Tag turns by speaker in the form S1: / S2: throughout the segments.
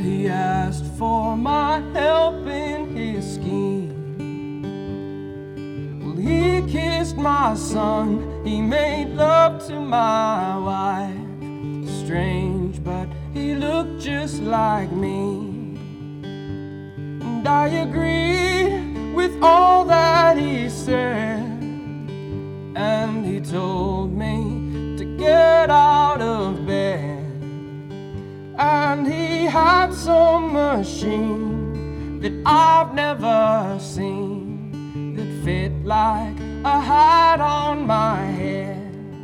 S1: he asked for my help in his scheme. Well, he kissed my son, he made love to my wife. Strange, but he looked just like me. And I agreed with all that he said. And he told me to get out of bed. And he had some machine that I've never seen that fit like a hat on my head.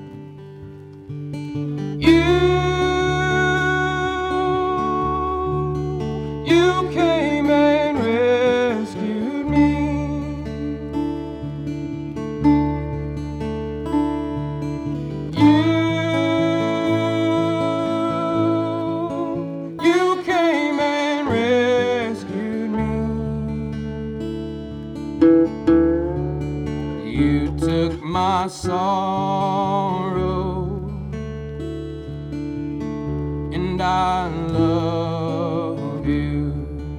S1: You came and rescued me. You came and rescued me. You took my sorrow, and I love you.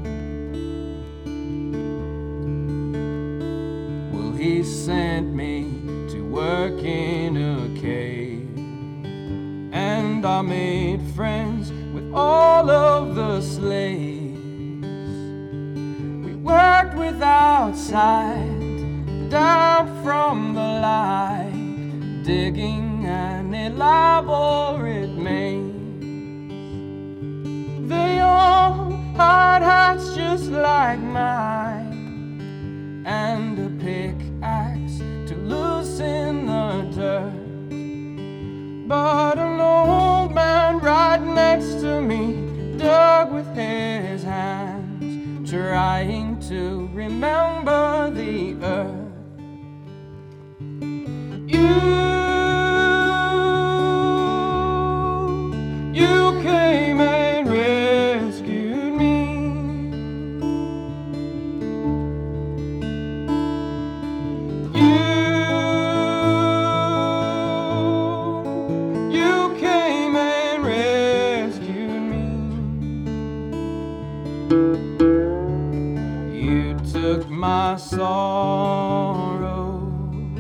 S1: Well, he sent me to work in a cave, and I made friends with all of the slaves. We worked without sight, down from the light, digging an elaborate maze. They all had hats just like mine, and a pickaxe to loosen the dirt. But an old man right next to me dug with his hands, trying to remember the earth. You came and rescued me. You came and rescued me. You took my sorrow,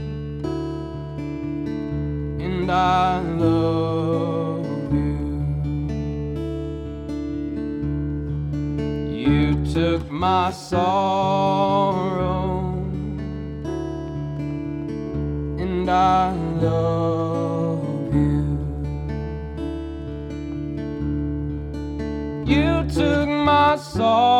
S1: and I love you. You took my sorrow, and I love you. You took my sorrow,